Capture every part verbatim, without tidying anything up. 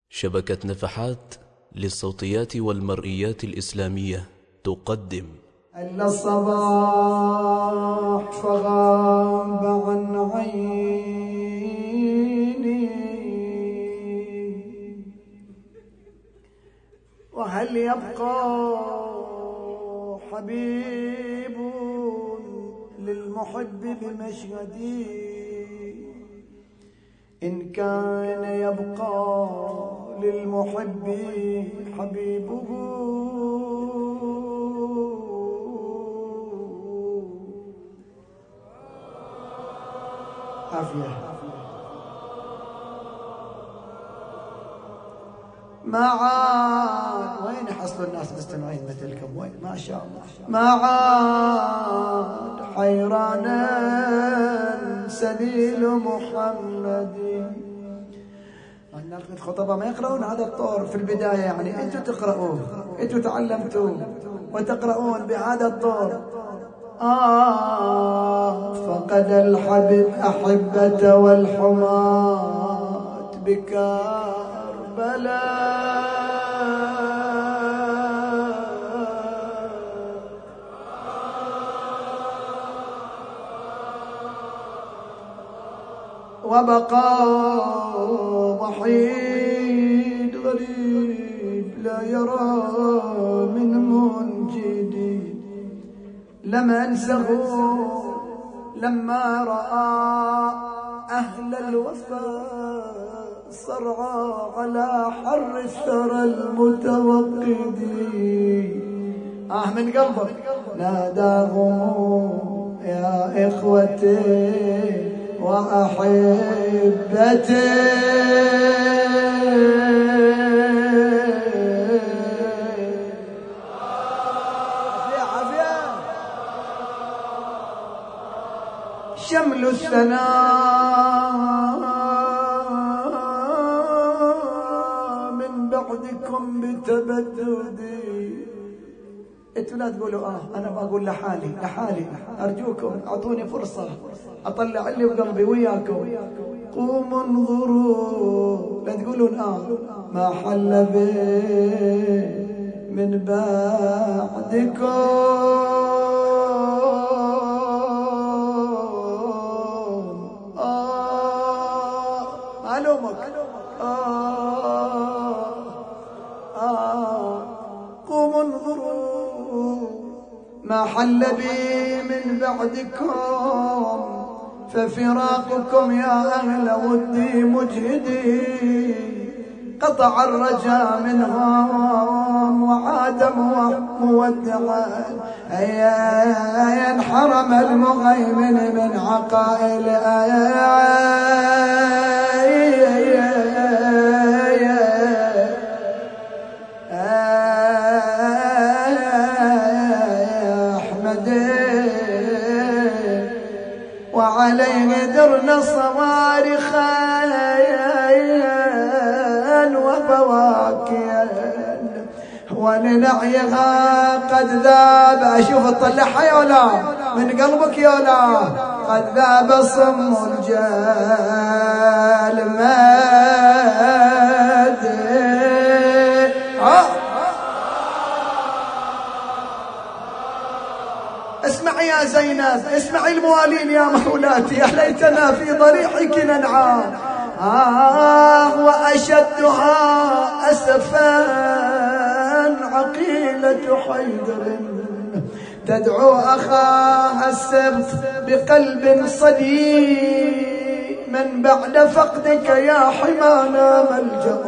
شبكة نفحات للصوتيات والمرئيات الإسلامية تقدم إلا الصباح فغاب عن عيني، وهل يبقى حبيب للمحب بمشهدي؟ إن كان يبقى للمحب حبيبه عافية. ما عاد وين يحصلوا الناس مستمعين مثلكم؟ وين ما شاء الله. ما عاد حيرانا سبيل محمد. الخطباء ما يقرؤون هذا الطور في البداية، يعني أنتم تقرؤون، أنتم تعلمتوا وتقرؤون بهذا الطور. آه فقد الحبيب أحبة والحماة بكربلاء، وبقى وحيد غريب لا يرى من منجدي. لم أنسه لما رأى أهل الوفاء صرعى على حر الثرى المتوقد. آه من قلبه ناداهم يا إخوتي وأحبتي، شمل الثناء من بعدكم بتبددي. انتوا لا تقولوا اه انا بقول لحالي لحالي، ارجوكم اعطوني فرصه اطلع اللي بقلبي وياكم. قوموا انظروا، لا تقولون اه ما حل بي من بعدكم. اه معلومك اه اه قوموا انظروا ما حل بي من بعدكم، ففراقكم يا أهل ودي مجهدي. قطع الرجاء منهم وعاد مودعا، ينحرم المغيمن من عقائل وعليه درنا صوارخا وبواكيا، ولنعيها قد ذاب. أشوف تطلعها يا ولا من قلبك يا ولا. قد ذاب صم الجال مادي. اسمعي يا زينب، اسمعي الموالين يا مولاتي، يا ليتنا في ضريحك ننعى. آه وأشدها أسفا عقيلة حيدر تدعو أخاها السبت بقلب صديق. من بعد فقدك يا حمانا ملجأ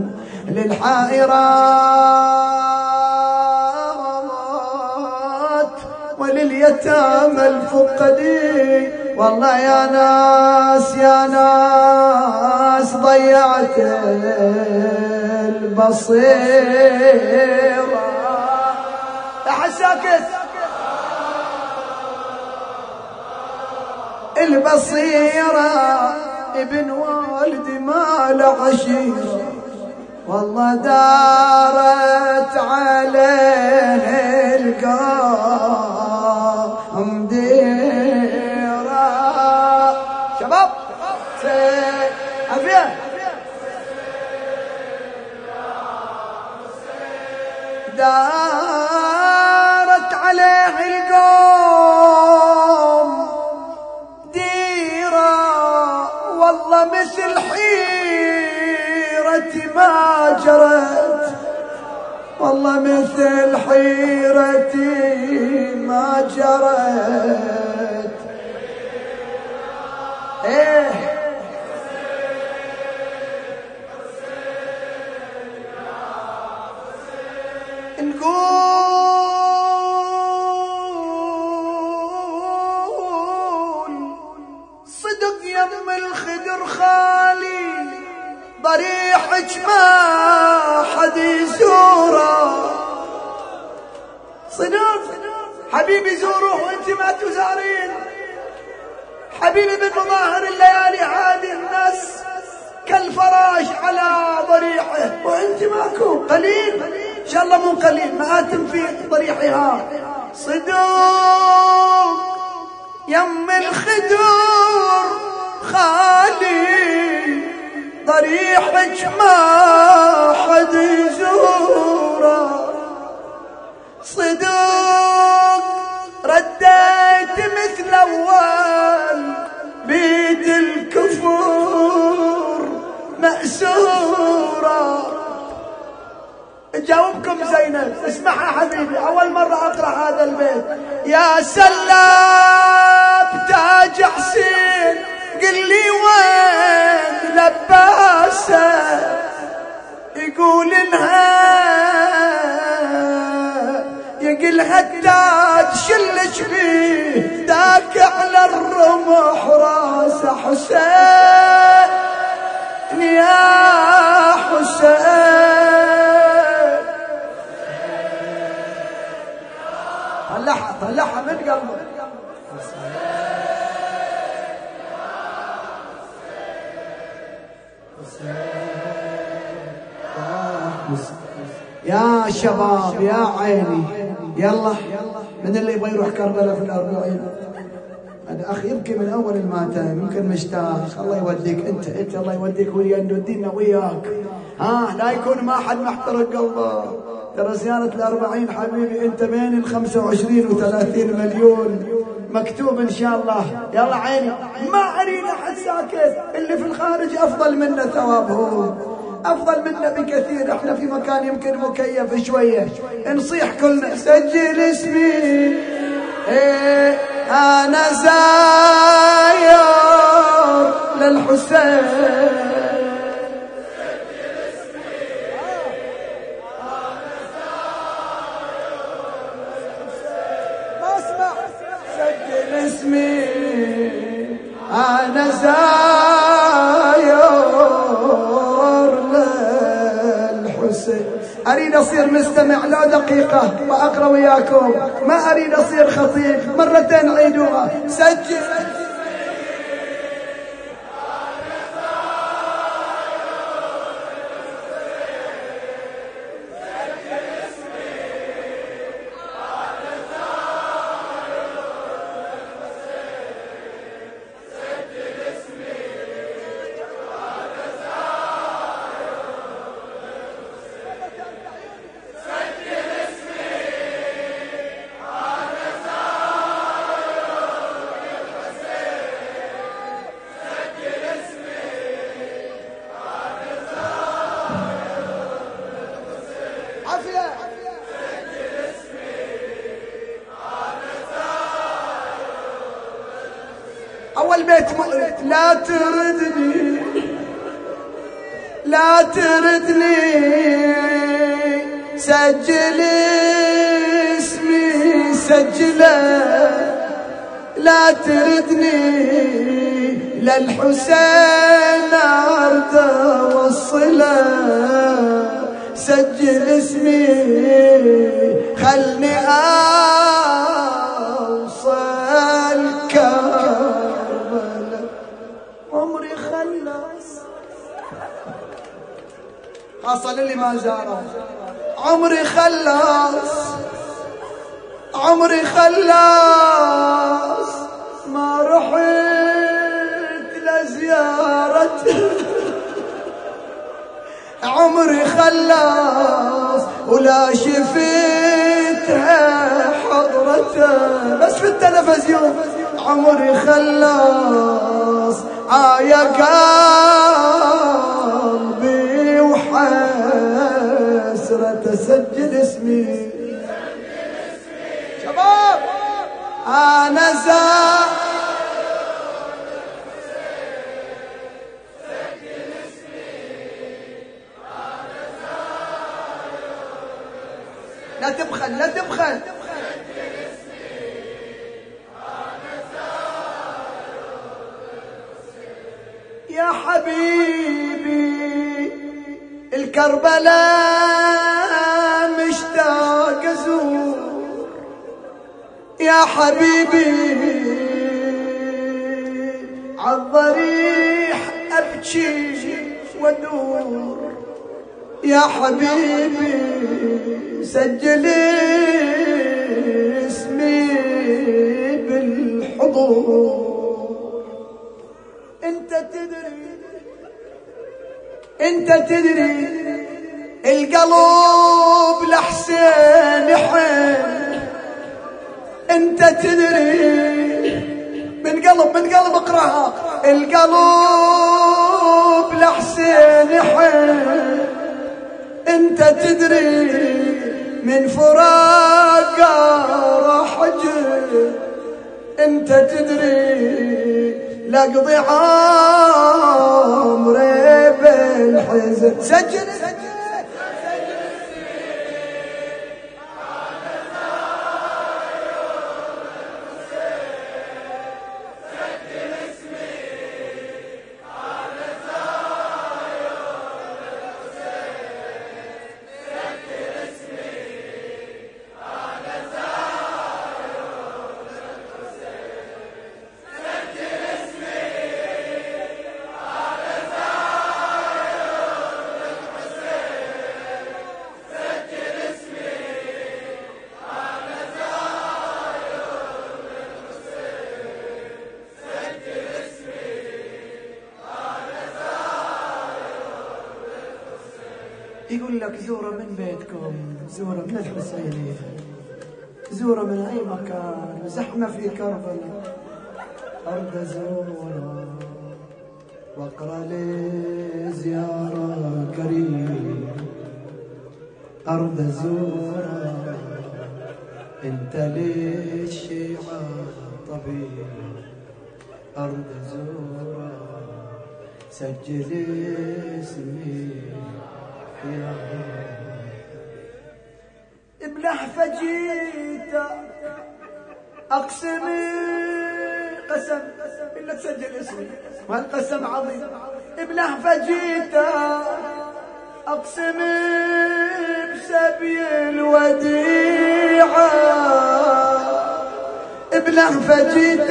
للحائرات ولليتامى الفقدي. والله يا ناس يا ناس ضيعت البصيرة. أحد ساكت. البصيرة ابن والدي ما له عشيرة، والله دارت عليه القوم ديرة. شباب عافية دارت عليه القوم ديرة والله مثل حيرتي ما جرت والله مثل حيرتي ما جرت ايه نقول صدق يم الخدر خالي ضريحك ما حد يزوره صدق حبيبي زوره وانت ما تزارين حبيبي من مظاهر الليالي عادي الناس كالفراش على ضريحه وانت ماكو قليل ان شاء الله مو قليل مآتم في ضريحها صدق يم الخدور خالي ضريحك ما حد يزوره صدق رديت مثل اول بيد الكفور مأسورة جاوبكم زينب اسمعها حبيبي اول مرة اقرأ هذا البيت يا سلاب تاج حسين قل لي وين لباسه يقول انها يقلها التاج شلش بيه داك على الرمح راسه حسين يا حسين طلعها طلعها من قلبه يا شباب يا عيني يلا من اللي يبغى يروح كربلاء في الأربعين هذا أخ يبكي من أول الماتم يمكن مشتاق الله يوديك أنت أنت الله يوديك ويا ودينا وياك ها لا يكون ما حد محترق قلبه ترى زيارة الأربعين حبيبي أنت بين الخمسة وعشرين وثلاثين مليون مكتوب إن شاء الله يلا عيني ما أريد أحد ساكت اللي في الخارج أفضل منا ثوابهم أفضل منا بكثير احنا في مكان يمكن مكيف شوية نصيح كلنا سجل اسمي ايه أنا زاير للحسين سجل اسمي أنا زاير للحسين ما اسمع سجل اسمي أنا زاير أريد أصير مستمع لا دقيقة وأقرأ وياكم ما أريد أصير خطيب مرتين عيدوها سجل أول بيت مؤلم لا تردني لا تردني سجل اسمي سجله لا تردني للحسين أرد وصله سجل اسمي خلني أوصل كربلاء عمري خلص خاصة للي ما زاروا عمري خلص عمري خلص ما رحت لزيارته عمري خلص ولا شفتها حضرته بس في التلفزيون. عمري خلص عايا قلبي وحسرة سجل اسمي. شباب أنا زار لا تبخل لا تبخل. يا حبيبي الكربلاء مشتاق ازور. يا حبيبي عالضريح ابكي وادور. يا حبيبي سجل اسمي بالحضور. انت تدري انت تدري القلب لحسين حين. انت تدري من قلب من قلب اقراها. القلب لحسين حين. انت تدري من فراق راح اجي. انت تدري لقضي عمري بالحزن. سجل يقول لك زوره من بيتكم، زوره من الحسينية، زوره من أي مكان، زحمة في كربلاء، أرض زوره واقرأ لي زيارة كريم. أرض زوره أنت للشيعة طبيب. أرض زوره سجل اسمي يا بلهفة جيتك أقسم قسم إلا تسجل اسمي والقسم عظيم. بلهفة جيتك أقسم بسبي الوديعة. بلهفة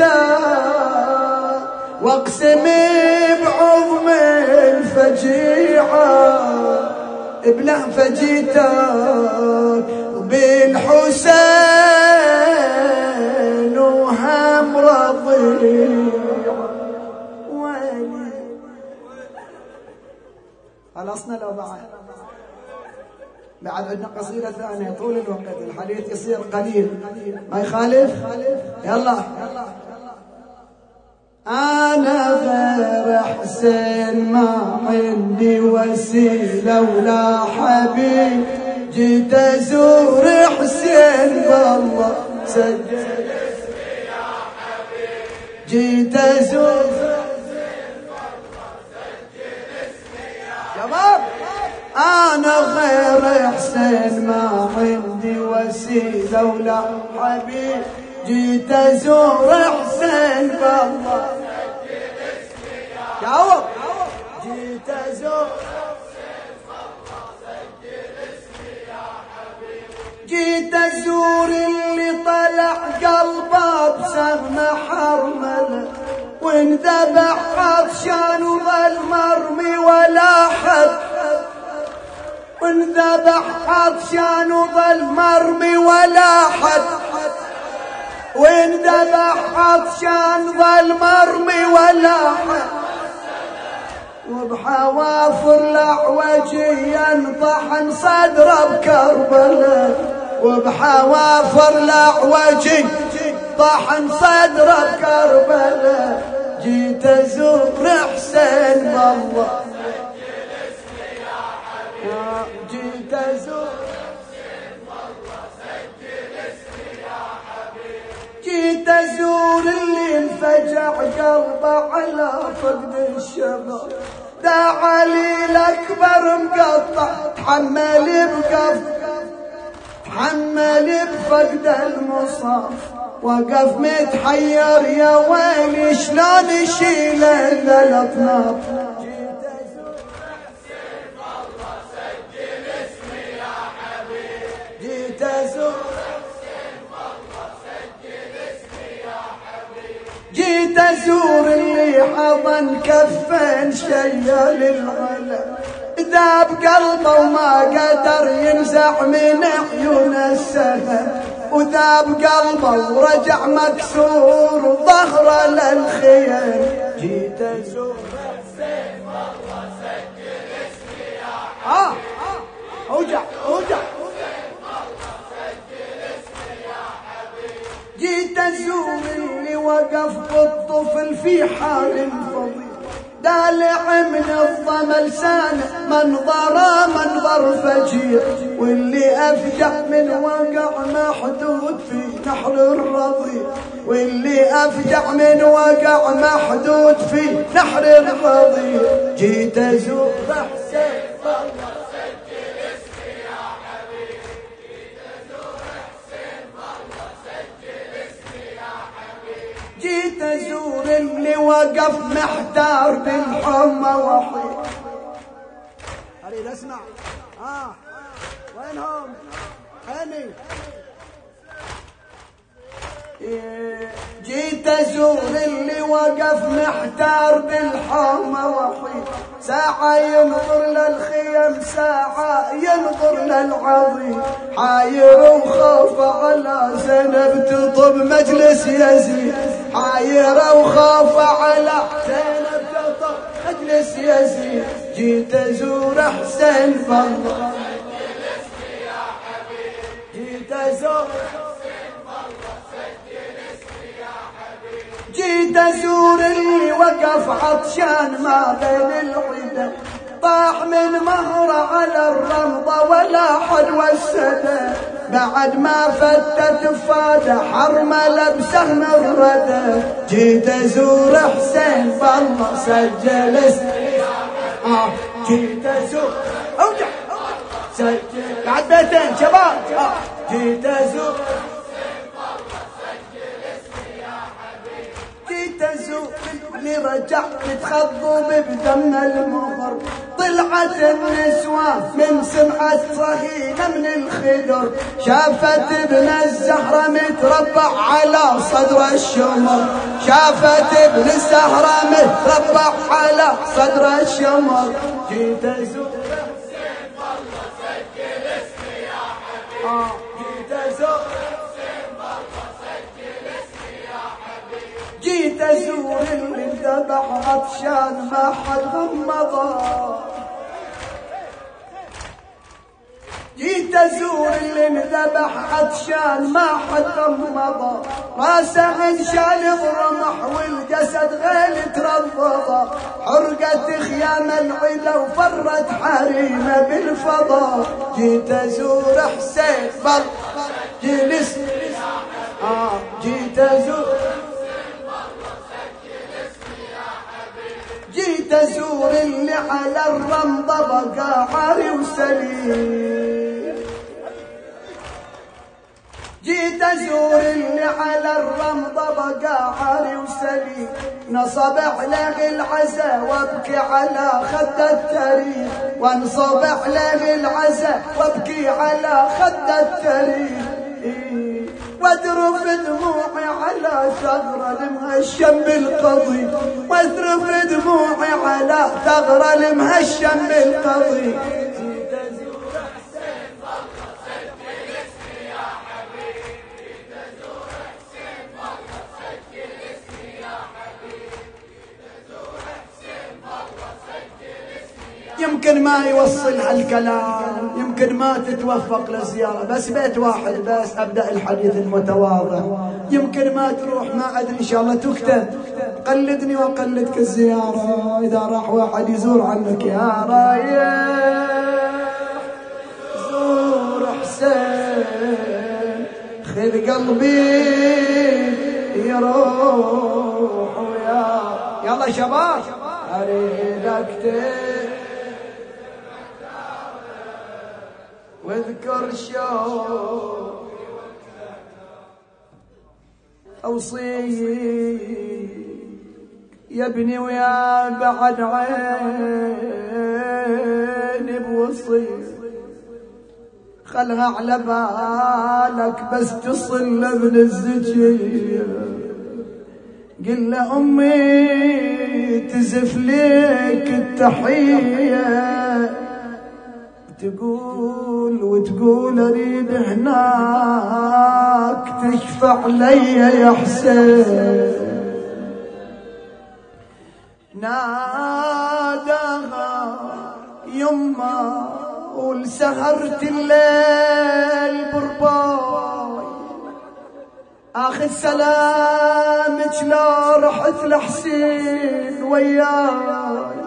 جيتك واقسم بعظم الفجيعة. بلهفة جيتك بالحسين وهم رضيع. ويلي خلصنا لو بعد بعد عندنا قصيدة ثانية طول الوقت الحديث يصير قليل ما يخالف. يلا أنا غير حسين ما عندي وسيلة ولا حبيب. جيت أزور حسين بالله سجل اسمي يا حبيب. جيت أزور حسين بالله سجل اسمي يا شباب. أنا غير حسين ما عندي وسيلة ولا حبيب. جيت أزور حسين بالله سجل اسمي يا عوض. جيت أزور حسين بالله سجل اسمي يا حبيبي. جيت أزور اللي طلع قلبه بسهم حرمله وانذبح عطشان وظل مرمي ولا حد. وانذبح عطشان وظل مرمي ولا حد. وانذبح عطشان ظل مرمي ولا حد. وبحواف الأعوجي ينطحن صدره بكربلاء، وبحواف الأعوجي طحن صدره بكربلاء. جيت أزور حسين بالله سجل اسمي يا حبيبي، جيت أزور حسين بالله سجل اسمي يا حبيبي. جيت أزور اللي انفجع قلبه على فقد الشباب، دا علي الأكبر مقطع تحمل بقف، تحمل بفقد المصاف. وقف متحير يا ويلي شلون يشيل الاطناف. جيت ازور حسين بالله سجل اسمي يا حبيبي، جيت ازور حسين بالله سجل اسمي يا حبيبي. جيت ازور اللي حضن كفين شيل العلا، ذاب قلبه وما قدر ينزع من عيون السهل، وذاب قلبه ورجع مكسور وظهره للخيل. جيت ازور حسين والله سجل اسمي يا حبيبي. اه اوجع اوجع حسين والله سجل اسمي يا حبيبي. جيت ازور اللي وقف بالطفل في حال فضيل، دالع من الظما لسانه منظره منظر فجير، واللي افجع من وقع محدود في نحر الرضيع، واللي افجع من وقع محدود في نحر الرضيع. جيت ازور حسين والله سجل اسمي يا حبيبي، جيت ازور حسين والله سجل اسمي يا حبيبي. جيت ازور اللي وقف محتار بالحمى وحيد. اريد اسمع. اه وينهم؟ هني. جيت ازور اللي وقف محتار بالحمى وحيد، ساعة ينظر للخيم ساعة ينظر للعظيم، حاير وخاف على زينب تطب مجلس يزيد، حاير وخاف على زينب تطب مجلس يزيد. جيت ازور حسين بالله سجل اسمي يا حبيبي، جيت ازور حسين بالله سجل اسمي يا حبيبي. جيت ازور اللي وقف عطشان ما بين العدا، طاح من مهره على الرمضه ولا حد والسدى، بعد ما فتت فاده حرمله بسهم الردى. جيت ازور حسين بالله سجل اسمي يا حبيبي. آه جيت ازور اوجع سجل بعد بيتين شباب. آه جيت ازور حسين بالله سجل اسمي يا حبيبي. جيت ازور اللي رجع متخضب بدم المغر، طلعت النسوان من سمعة صهينة من الخدر، شافت ابن الزهرة متربع على صدر الشمر، شافت ابن الزهرة متربع على صدر الشمر. جيت ازور حسين بالله سجل اسمي يا حبيبي. آه جيت ازور حسين بالله سجل اسمي يا حبيبي. جيت ازور اللي انذبح عطشان ما حد غمضه، جيت ازور اللي انذبح عطشان ما حد غمضه، راسه انشال برمح والجسد غيل ترفضه، حرقت خيام العلا وفرت حريمه بالفضا. جيت ازور حسين بالله سجل اسمي يا حبيبي. اه جيت ازور حسين بالله سجل اسمي يا حبيبي. جيت ازور اللي على الرمضه بقى عاري وسليم، جيت ازور اللي على الرمضه بقى عاري وسليم، نصب عليه العزا وابكي على خد التاريخ، وانصب عليه العزا وابكي على خد التاريخ، واذرف دموعي على ثغرة المهشم بالقضي، واذرف دموعي على ثغرة المهشم بالقضي. جيت ازور حسين بالله سجل اسمي يا حبيبي، جيت ازور حسين بالله سجل اسمي يا حبيبي، جيت ازور حسين بالله سجل ما يوصل هالكلام يمكن ما تتوفق للزيارة، بس بيت واحد بس أبدأ الحديث المتواضع، يمكن ما تروح ما أدري إن شاء الله تكتب، قلدني وقلدك الزيارة. إذا راح واحد يزور عنك يا رايح زور حسين خذ قلبي يروح ويا يلا شباب أريدك واذكر شوق أوصيك يا ابني ويا بعد عيني بوصيك خلها على بالك بس تصل لابن الزكية قل له أمي تزف لك التحية تقول وتقول أريد هناك تشفع لي يا حسين. ناداها يما ولسهرت الليل برباي اخذ سلامك لا رحت لحسين وياي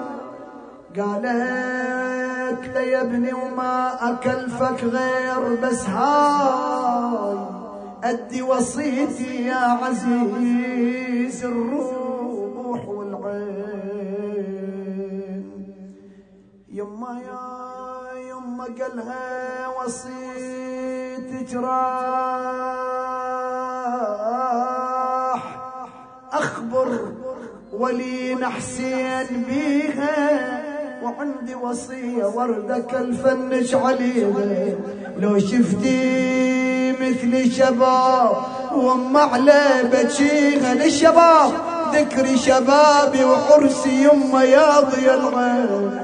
قالك يا ابني وما اكلفك غير بس هاي ادي وصيتي يا عزيز الروح والعين. يما يا يما قالها وصيتك راح اخبر ولينا حسين بيها وعندي وصية وردك الفنش عليها لو شفتي مثل شباب وام على بجيها للشباب ذكري شبابي وحرسي يما يا ضي العين.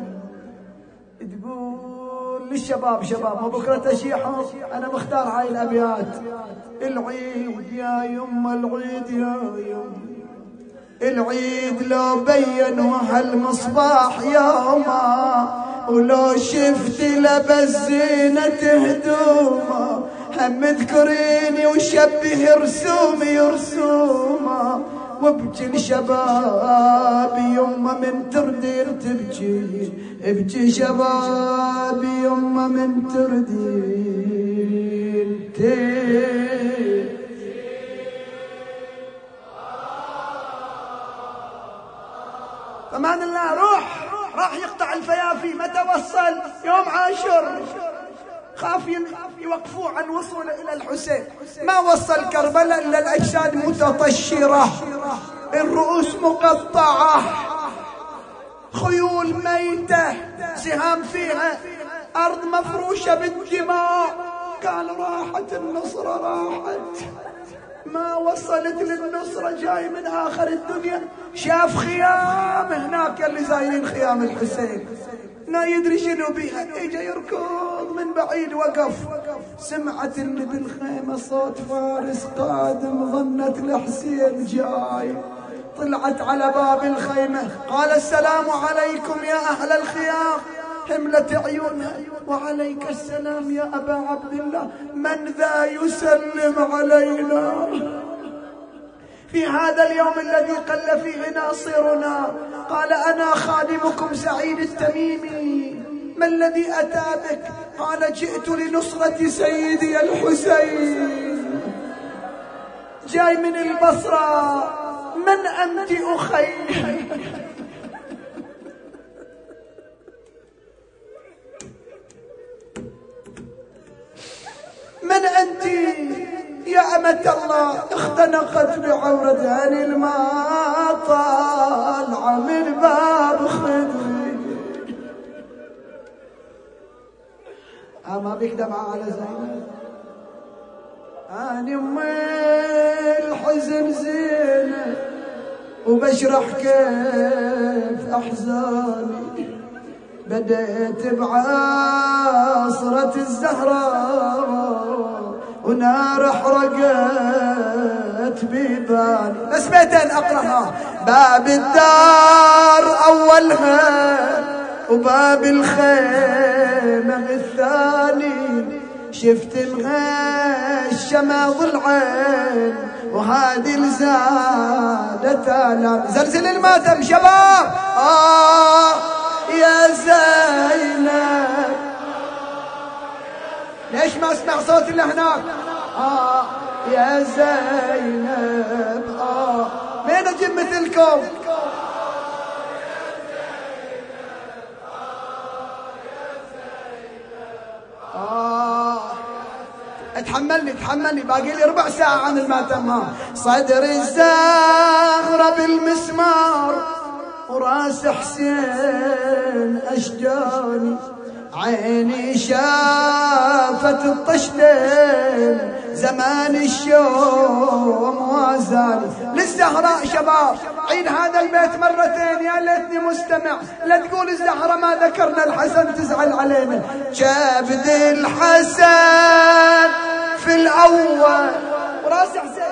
للشباب شباب ما بكرة تشيحوا أنا مختار هاي الأبيات. العيد يا يما العيد يا يما العيد لو بين وهالمصباح يوما ولو شفت لبس زينة هدوما هم اذكريني وشبه رسومي رسوما وابكي لشبابي يما من تردير تبكي ابكي شبابي يما من تردير تبكي. فمان الله روح راح يقطع الفيافي متى وصل يوم عاشر خاف يوقفوه عن وصوله إلى الحسين ما وصل كربلاء إلا الأجساد متطشرة الرؤوس مقطعة خيول ميتة سهام فيها أرض مفروشة بالدماء. قال راحت النصرة راحت ما وصلت للنصرة جاي من آخر الدنيا شاف خيام هناك اللي زايرين خيام الحسين لا يدري شنو بيها اجا يركض من بعيد وقف سمعت اللي بالخيمة صوت فارس قادم ظنت الحسين جاي طلعت على باب الخيمة قال السلام عليكم يا أهل الخيام هملت عيونها وعليك السلام يا أبا عبد الله من ذا يسلم علينا في هذا اليوم الذي قل فيه ناصرنا. قال أنا خادمكم سعيد التميمي ما الذي أتى بك؟ قال جئت لنصرة سيدي الحسين جاي من البصرة. من أنت أخي؟ من أنت يا أمة الله؟ اختنقت بعورتها الماء طالعة من باب خدري. أما بك دمعة على زينب أنا أم الحزن زينب وبشرح كيف أحزاني بدأت بعصرة الزهراء ونار حرقت بيباني. بس بيتين أقرأها باب الدار أولها وباب الخيمة الثاني شفت مغشمة ضلعين وهذه الزادة آلام. زلزل الماتم شباب. آه يا زينب. ليش ما اسمع صوت اللي هناك؟ آه يا زينب. آه مين اجيب مثلكم؟ آه اتحملني اتحملني باقي لي ربع ساعة عن الماتم. صدر الزهرة بالمسمار وراس حسين أشجاني عيني شافت الطشتين زمان الشوم وازاني. للزهراء شباب عيد هذا البيت مرتين يا ليتني مستمع. لا تقول الزهراء ما ذكرنا الحسن تزعل علينا. كبد الحسن في الأول وراس حسين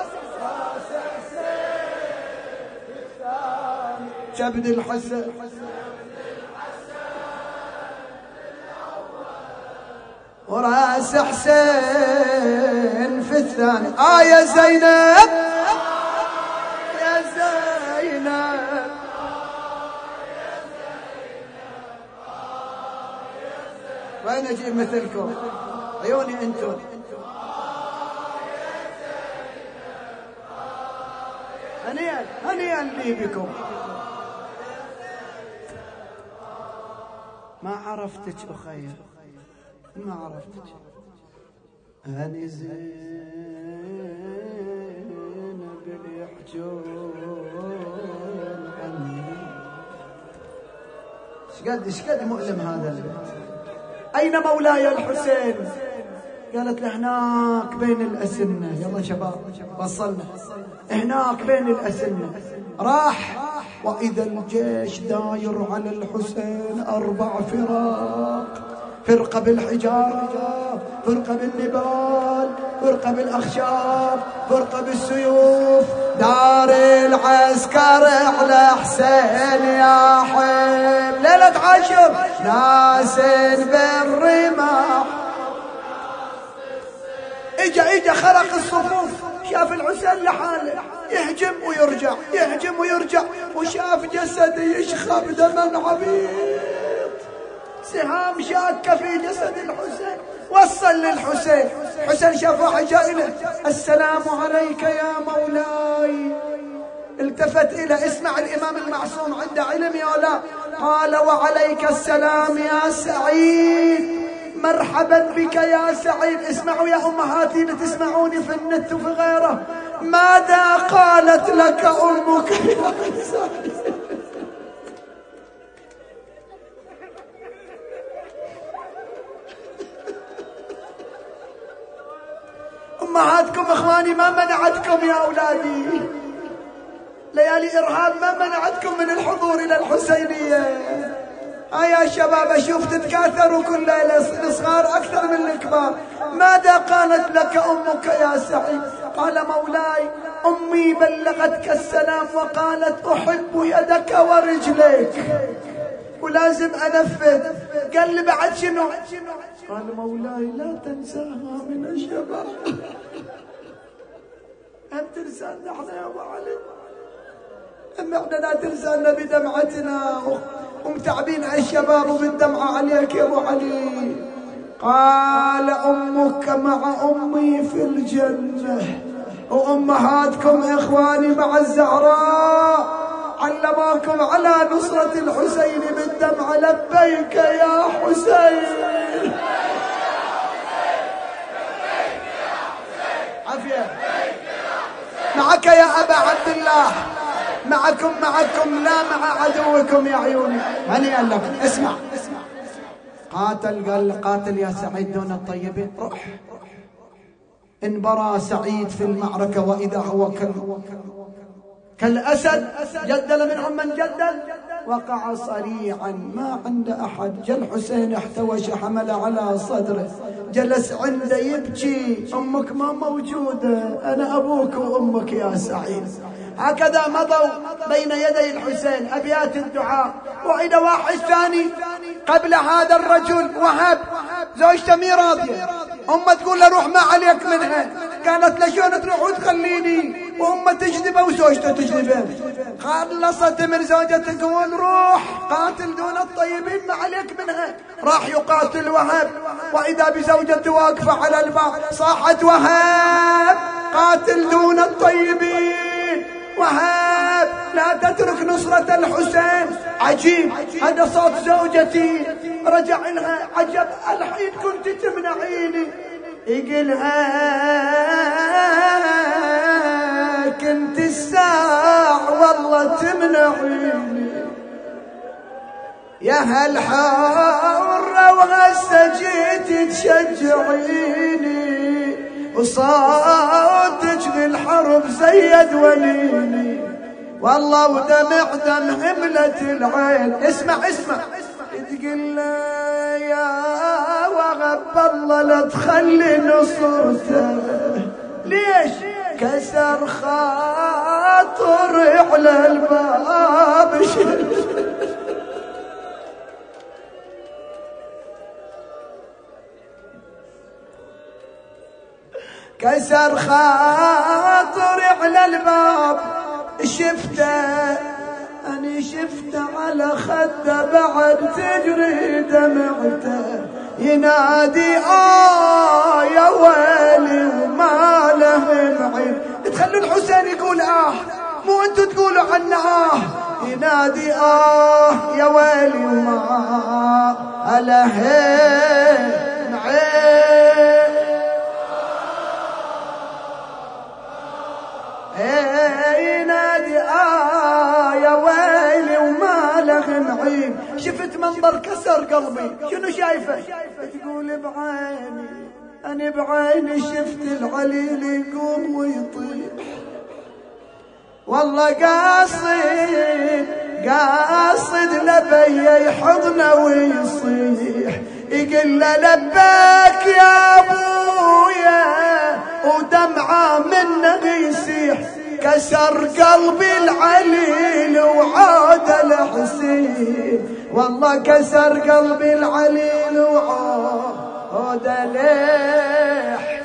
كبد الحسن وراس حسين في الثاني. آه يا زينب يا زينب. وين اجيب مثلكم عيوني انتم؟ هنيئا هنيئا لي بكم. ما عرفتك أخي ما عرفتك. هاني زينب اللي يحجون عني. شقد شقد مؤلم هذا البيت. أين مولاي الحسين؟ قالت له هناك بين الأسنة. يلا شباب وصلنا هناك بين الأسنة. راح وإذا الجيش داير على الحسين أربع فرق. فرقة بالحجارة، فرقة بالنبال، فرقة بالأخشاب، فرقة بالسيوف. دار العسكر على حسين يا حب. ليلة عاشر ناس بالرماح. اجا اجا خرق الصفوف شاف الحسين لحاله يهجم ويرجع يهجم ويرجع وشاف جسده يشخب دما عبيط. سهام شاكة في جسد الحسين. وصل للحسين. حسين شاف واحد جاي له السلام عليك يا مولاي. التفت إلى اسمع الإمام المعصوم عنده علم يا لا. قال وعليك السلام يا سعيد. مرحبا بك يا سعيد. اسمعوا يا أمهاتي لتسمعوني في النت وفي غيره. ماذا قالت لك أمك يا سعيد؟ أمهاتكم إخواني ما منعتكم يا أولادي. ليالي إرهاب ما منعتكم من الحضور إلى الحسينية. آه يا شباب أشوف تتكاثروا كل ليلة الصغار أكثر من الكبار. ماذا قالت لك أمك يا سعيد؟ قال مولاي أمي بلغتك السلام وقالت أحب يدك ورجليك ولازم أنفذ. قال لي بعد شنو؟ قال مولاي لا تنساها من الشباب. أنت تنسانا احنا يا أبو علي. أما احنا لا تنسانا بدمعتنا ومتعبين على الشباب وبالدمعة عليك يا أبو علي. قال أمك مع أمي في الجنة وأمهاتكم إخواني مع الزهراء علماكم على نصرة الحسين بالدمعة. لبيك يا حسين. عافية. معك يا أبا عبد الله. معكم معكم لا مع عدوكم يا عيوني. هنيئا لكم. اسمع قاتل قال قاتل يا سعيد دون الطيبين. روح. انبرى سعيد في المعركة وإذا هو كالأسد جدل منهم من جدل وقع صريعا ما عند أحد. جا الحسين احتوش حمل على صدره جلس عنده يبكي. أمك ما موجودة أنا أبوك وأمك يا سعيد. هكذا مضوا بين يدي الحسين أبيات الدعاء. وإذا واحد ثاني قبل هذا الرجل وهب زوجته مي راضية، أمه تقول له روح ما عليك منها، قالت له شلون تروح وتخليني وأمه تجذبه وزوجته تجذبه. خلصت من زوجته تقول روح قاتل دون الطيبين ما عليك منها، راح يقاتل وهب، وإذا بزوجته واقفة على الباب صاحت وهب قاتل دون الطيبين، وهب لا تترك نصرة الحسين. عجيب هذا صوت زوجتي، رجع لها عجب الحين كنت تمنعيني، يقلها كنت الساعة والله تمنعيني يا هالحرة وهسه جيت تشجعيني، وصوتك بالحرب زيد ونيني والله ودمع دم حملة العين. اسمع اسمع تقول له يا وغب الله لا تخلي نصرته، ليش كسر خاطري على الباب كسر خاطري على الباب شفته، أنا شفته على خده بعد تجري دمعته، ينادي آه يا ويلي وما له معين. تخلوا الحسين يقول آه مو انتوا تقولوا عنه آه، ينادي آه يا ويلي وما له معين. ينادي آه يا ويلي وما له معين. شفت منظر كسر قلبي، شنو شايفه؟ تقول بعيني أنا بعيني شفت العليل يقوم ويطيح، والله قاصد قاصد لبي يحضنه ويصيح، يقول له لباك يا ابويا ودمعه منه يسيح، كسر قلبي العليل وعاد الحسين، والله كسر قلبي العليل وعاد الحسين.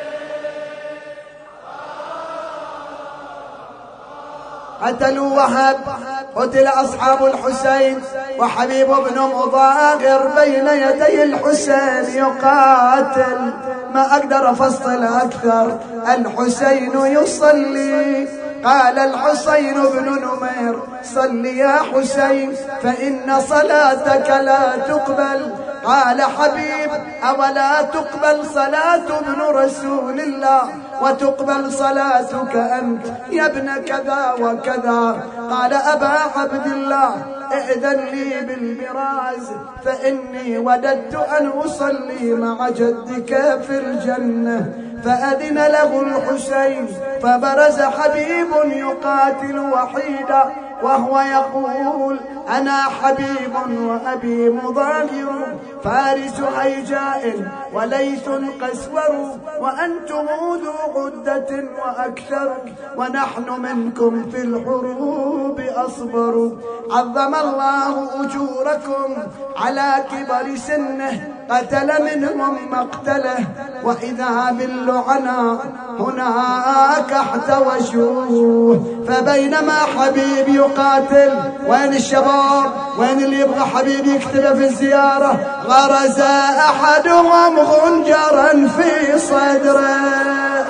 قتلوا وهب، قتل أصحاب الحسين، وحبيب بن مظاهر بين يدي الحسين يقاتل. ما أقدر أفصل أكثر. الحسين يصلي، قال الحسين بن نمير صل يا حسين فإن صلاتك لا تقبل. قال حبيب أولا تقبل صلاة ابن رسول الله وتقبل صلاتك أنت يا ابن كذا وكذا؟ قال أبا عبد الله ائذن لي بالمراز فإني وددت أن أصلي مع جدك في الجنة. فأذن له الحسين فبرز حبيب يقاتل وحيدا وهو يقول أنا حبيب وأبي مظاهر فارس هيجاء وليث قسور وأنتم ذو عدة وأكثر ونحن منكم في الحروب أصبر. عظم الله أجوركم على كبر سنه قتل منهم مقتله وإذا باللعنى هناك احتوشوه. فبينما حبيب يقاتل وين الشباب وين اللي يبغى حبيب يكتبه في الزيارة؟ غرز أحدهم خنجرا في صدره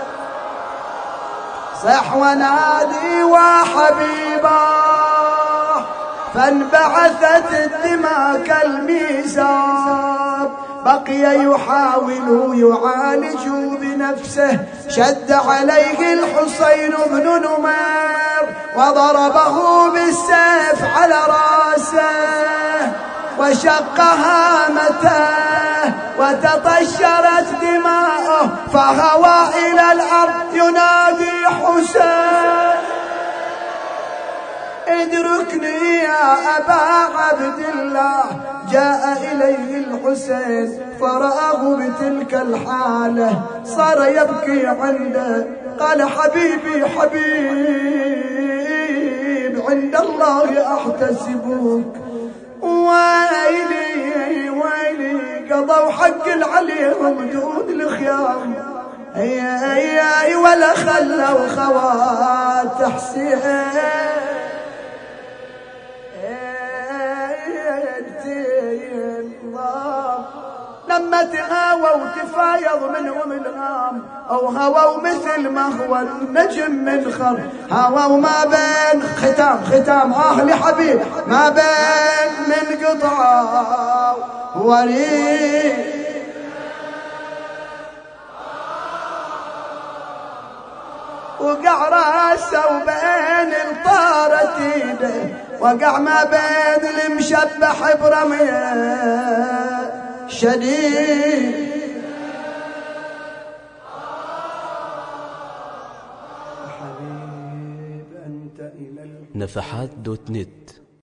صح ونادي وحبيبا فانبعثت الدماء كالميزاب. بقي يحاول يعالج بنفسه شد عليه الحسين بن نمير وضربه بالسيف على راسه وشق هامته وتطشرت دماؤه فهوى إلى الأرض ينادي حسين ادركني يا أبا عبد الله. جاء إليه الحسين فرآه بتلك الحالة صار يبكي عنده. قال حبيبي حبيب عند الله أحتسبك ويلي ويلي ويلي قضوا حق عليهم دون الخيام، اي اي اي ولا خلوا خوات حسين لما تهاوى وتفايض منهم الغام، او هووا مثل ما هو النجم من خر، هووا ما بين ختام ختام اهل حبيب ما بين من قطعه وريد وقع راسه وبين الطارة ايده، وقع ما بين المشبح برميه شديد. نفحات دوت نت